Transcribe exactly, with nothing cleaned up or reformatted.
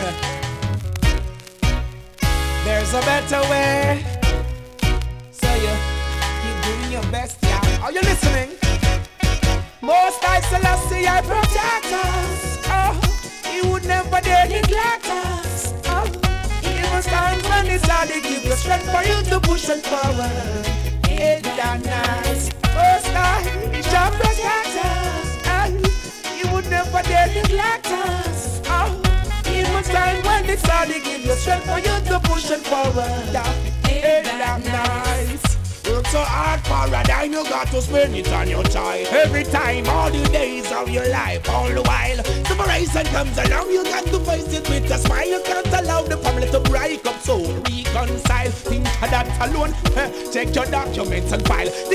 There's a better way. So you keep doing your best, yeah. Are you listening? Most I Selassie, I protect us. Oh, he would never dare neglect us. Oh, even times when it's hard, he give you strength for you to push it forward. Ain't that nice? Most I, he shall protect us. Oh, he would never dare neglect us. Oh, even time when it's hard, he give you strength for you to push it forward. Ain't that nice? Work so hard for a dime, you got to spend it on your child. Every time, all the days of your life, all the while. Separation comes along, you got to face it with a smile. You can't allow the family to break up, so reconcile. Think of that alone, check your documents and file.